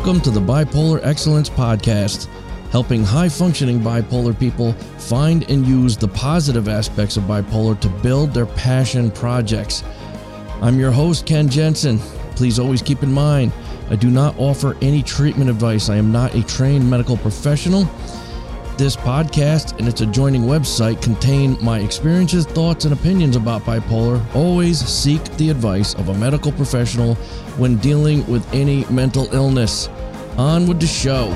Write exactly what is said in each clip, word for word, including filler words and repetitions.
Welcome to the Bipolar Excellence Podcast, helping high-functioning bipolar people find and use the positive aspects of bipolar to build their passion projects. I'm your host, Ken Jensen. Please always keep in mind, I do not offer any treatment advice. I am not a trained medical professional. This podcast and its adjoining website contain my experiences, thoughts, and opinions about bipolar. Always seek the advice of a medical professional when dealing with any mental illness. On with the show.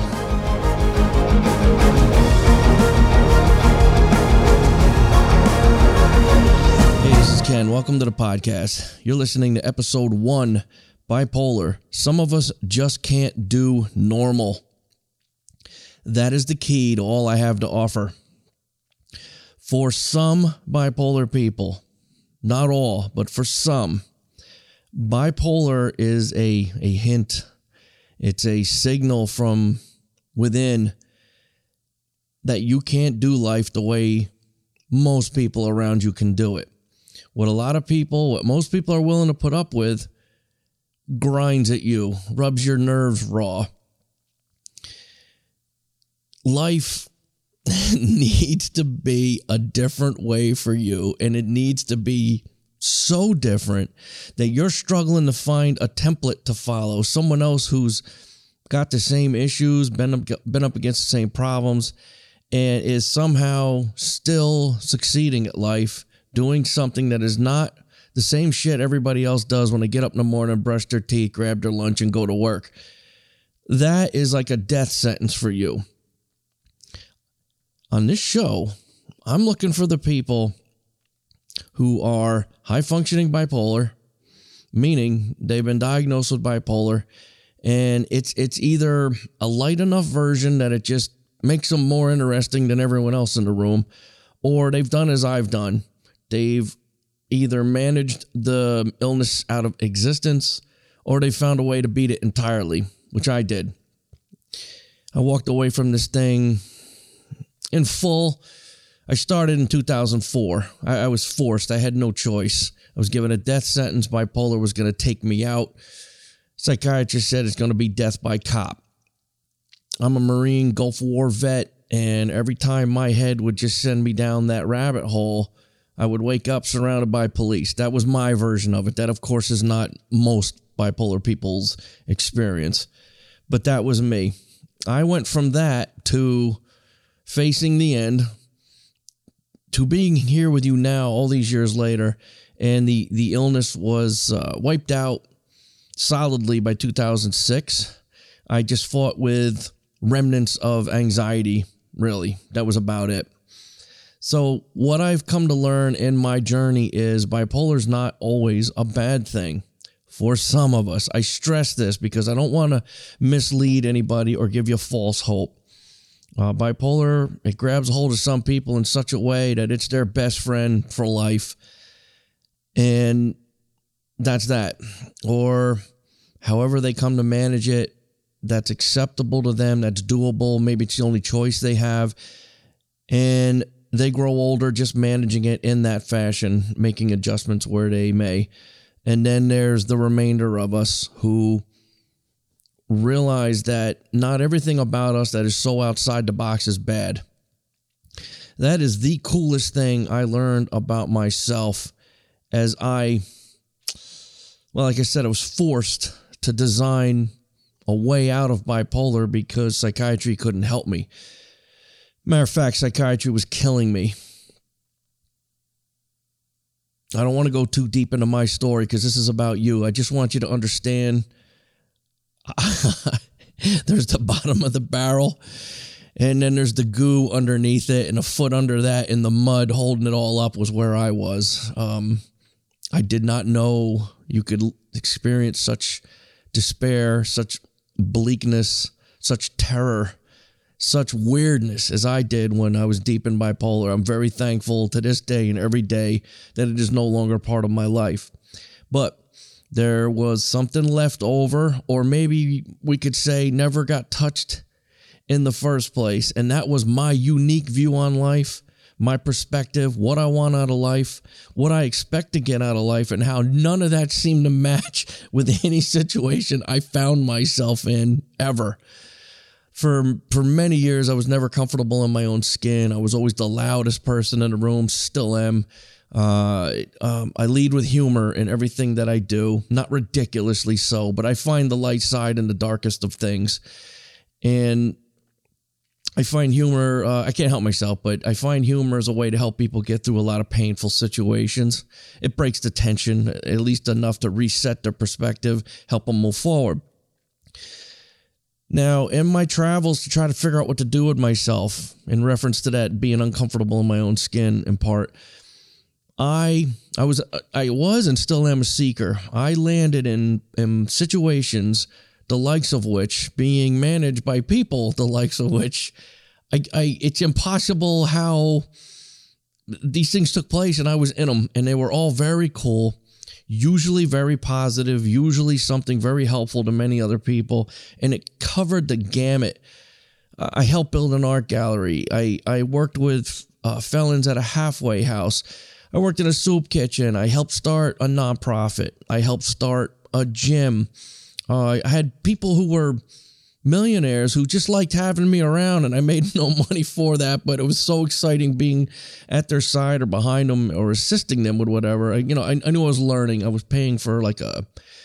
Hey, this is Ken. Welcome to the podcast. You're listening to episode one, Bipolar. Some of us just can't do normal. That is the key to all I have to offer. For some bipolar people, not all, but for some, bipolar is a, a hint. It's a signal from within that you can't do life the way most people around you can do it. What a lot of people, what most people are willing to put up with, grinds at you, rubs your nerves raw. Life needs to be a different way for you, and it needs to be so different that you're struggling to find a template to follow, someone else who's got the same issues, been up, been up against the same problems, and is somehow still succeeding at life, doing something that is not the same shit everybody else does when they get up in the morning, brush their teeth, grab their lunch, and go to work. That is like a death sentence for you. On this show, I'm looking for the people who are high-functioning bipolar, meaning they've been diagnosed with bipolar, and it's it's either a light enough version that it just makes them more interesting than everyone else in the room, or they've done as I've done. They've either managed the illness out of existence, or they found a way to beat it entirely, which I did. I walked away from this thing in full. I started in two thousand four. I, I was forced. I had no choice. I was given a death sentence. Bipolar was going to take me out. Psychiatrist said it's going to be death by cop. I'm a Marine Gulf War vet, and every time my head would just send me down that rabbit hole, I would wake up surrounded by police. That was my version of it. That, of course, is not most bipolar people's experience, but that was me. I went from that to facing the end, to being here with you now all these years later, and the, the illness was uh, wiped out solidly by two thousand six. I just fought with remnants of anxiety, really. That was about it. So what I've come to learn in my journey is bipolar is not always a bad thing for some of us. I stress this because I don't want to mislead anybody or give you false hope. Uh, bipolar, it grabs a hold of some people in such a way that it's their best friend for life. And that's that. Or however they come to manage it, that's acceptable to them, that's doable. Maybe it's the only choice they have. And they grow older just managing it in that fashion, making adjustments where they may. And then there's the remainder of us who realize that not everything about us that is so outside the box is bad. That is the coolest thing I learned about myself as I, well, like I said, I was forced to design a way out of bipolar because psychiatry couldn't help me. Matter of fact, psychiatry was killing me. I don't want to go too deep into my story because this is about you. I just want you to understand there's the bottom of the barrel, and then there's the goo underneath it, and a foot under that in the mud holding it all up was where I was. Um, I did not know you could experience such despair, such bleakness, such terror, such weirdness as I did when I was deep in bipolar. I'm very thankful to this day and every day that it is no longer part of my life. But there was something left over, or maybe we could say never got touched in the first place. And that was my unique view on life, my perspective, what I want out of life, what I expect to get out of life, and how none of that seemed to match with any situation I found myself in ever. For for many years, I was never comfortable in my own skin. I was always the loudest person in the room, still am. Uh, um, I lead with humor in everything that I do, not ridiculously so, but I find the light side in the darkest of things. And I find humor, uh, I can't help myself, but I find humor as a way to help people get through a lot of painful situations. It breaks the tension, at least enough to reset their perspective, help them move forward. Now, in my travels to try to figure out what to do with myself, in reference to that being uncomfortable in my own skin in part, I I was I was and still am a seeker. I landed in, in situations, the likes of which, being managed by people, the likes of which, I, I it's impossible how these things took place, and I was in them, and they were all very cool. Usually very positive, usually something very helpful to many other people, and it covered the gamut. I helped build an art gallery. I, I worked with uh, felons at a halfway house. I worked in a soup kitchen. I helped start a nonprofit. I helped start a gym. Uh, I had people who were millionaires who just liked having me around, and I made no money for that, but it was so exciting being at their side or behind them or assisting them with whatever. I, you know, I, I knew I was learning. I was paying for like a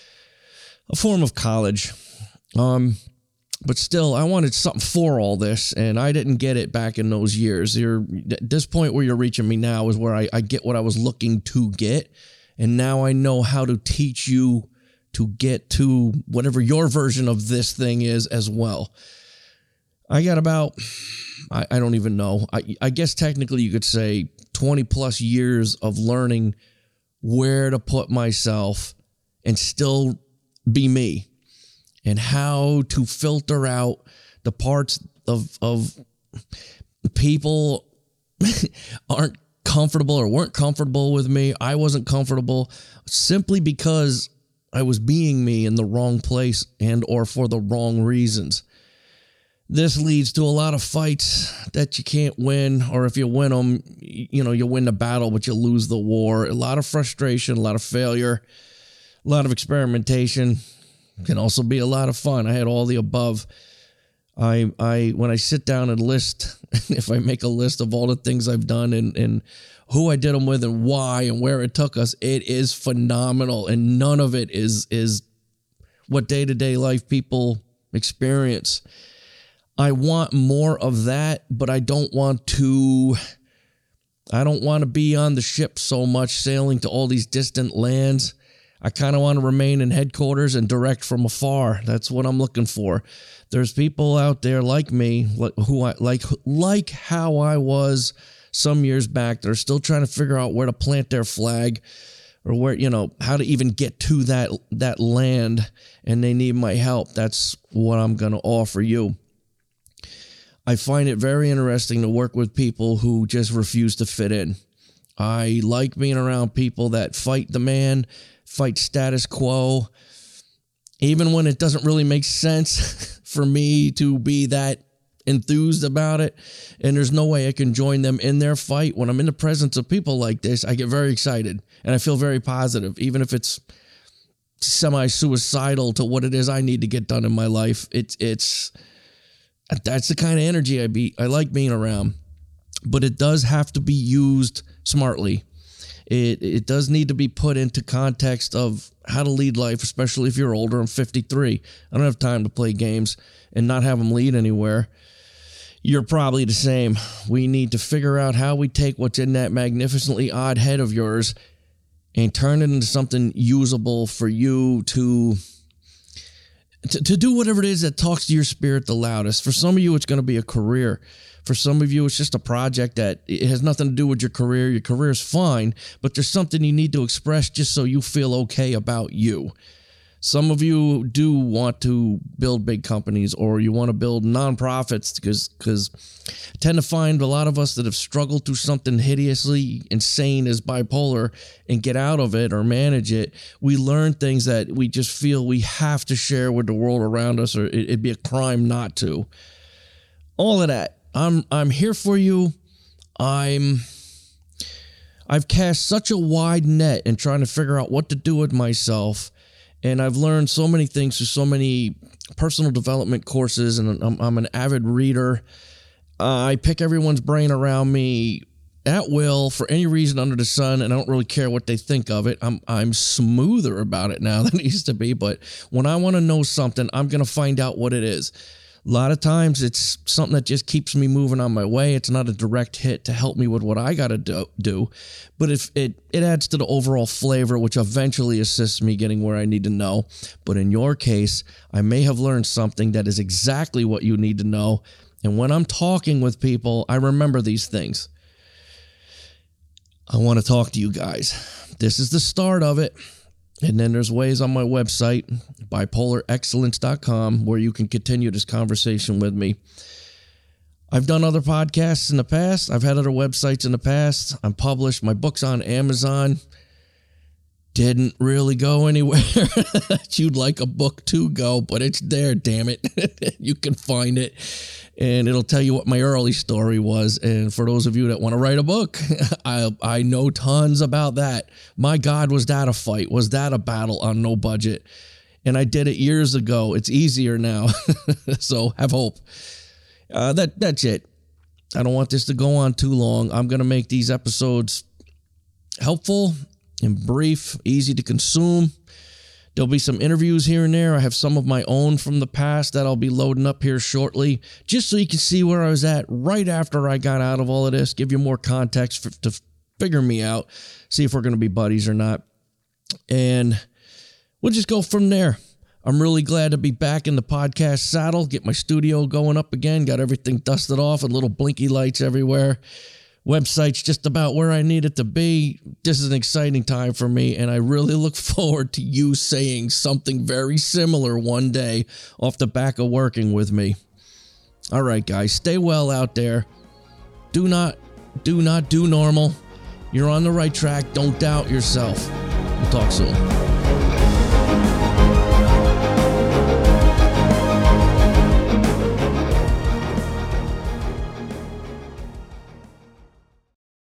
a form of college. Um, but still, I wanted something for all this, and I didn't get it back in those years. You're, at this point where you're reaching me now is where I, I get what I was looking to get, and now I know how to teach you to get to whatever your version of this thing is as well. I got about, I, I don't even know. I, I guess technically you could say twenty plus years of learning where to put myself and still be me, and how to filter out the parts of, of people aren't comfortable or weren't comfortable with me. I wasn't comfortable simply because I was being me in the wrong place and or for the wrong reasons. This leads to a lot of fights that you can't win, or if you win them, you know, you win the battle, but you lose the war. A lot of frustration, a lot of failure, a lot of experimentation. Can also be a lot of fun. I had all the above. I, I, when I sit down and list, if I make a list of all the things I've done and, and who I did them with and why and where it took us, it is phenomenal. And none of it is, is what day-to-day life people experience. I want more of that, but I don't want to, I don't want to be on the ship so much, sailing to all these distant lands. I kind of want to remain in headquarters and direct from afar. That's what I'm looking for. There's people out there like me, like who I like, like how I was some years back, that are still trying to figure out where to plant their flag, or where, you know, how to even get to that that land, and they need my help. That's what I'm going to offer you. I find it very interesting to work with people who just refuse to fit in. I like being around people that fight the man, fight status quo, even when it doesn't really make sense for me to be that enthused about it, and there's no way I can join them in their fight. When I'm in the presence of people like this, I get very excited, and I feel very positive, even if it's semi-suicidal to what it is I need to get done in my life. It's it's that's the kind of energy I be I like being around, but it does have to be used smartly. It it does need to be put into context of how to lead life, especially if you're older. I'm fifty-three. I don't have time to play games and not have them lead anywhere. You're probably the same. We need to figure out how we take what's in that magnificently odd head of yours and turn it into something usable for you to, to, to do whatever it is that talks to your spirit the loudest. For some of you, it's going to be a career. For some of you, it's just a project that it has nothing to do with your career. Your career is fine, but there's something you need to express just so you feel okay about you. Some of you do want to build big companies, or you want to build nonprofits, because because I tend to find a lot of us that have struggled through something hideously insane as bipolar and get out of it or manage it. We learn things that we just feel we have to share with the world around us, or it'd be a crime not to. All of that. I'm I'm here for you. I'm I've cast such a wide net in trying to figure out what to do with myself, and I've learned so many things through so many personal development courses, and I'm, I'm an avid reader. Uh, I pick everyone's brain around me at will for any reason under the sun, and I don't really care what they think of it. I'm I'm smoother about it now than I used to be, but when I want to know something, I'm going to find out what it is. A lot of times it's something that just keeps me moving on my way. It's not a direct hit to help me with what I got to do, do, but if it, it adds to the overall flavor, which eventually assists me getting where I need to know. But in your case, I may have learned something that is exactly what you need to know. And when I'm talking with people, I remember these things. I want to talk to you guys. This is the start of it. And then there's ways on my website, bipolar excellence dot com, where you can continue this conversation with me. I've done other podcasts in the past. I've had other websites in the past. I'm published. My book's on Amazon. Didn't really go anywhere. You'd like a book to go, but it's there, damn it. You can find it, and it'll tell you what my early story was. And for those of you that want to write a book, I I know tons about that. My God, was that a fight? Was that a battle on no budget? And I did it years ago. It's easier now. So have hope. Uh, that that's it. I don't want this to go on too long. I'm going to make these episodes helpful and brief, easy to consume. There'll be some interviews here and there. I have some of my own from the past that I'll be loading up here shortly, just so you can see where I was at right after I got out of all of this, give you more context for, to figure me out, see if we're going to be buddies or not. And we'll just go from there. I'm really glad to be back in the podcast saddle, get my studio going up again, got everything dusted off and little blinky lights everywhere. Website's just about where I need it to be. This is an exciting time for me, and I really look forward to you saying something very similar one day off the back of working with me. All right, guys, stay well out there. Do not, do not do normal. You're on the right track. Don't doubt yourself. We'll talk soon.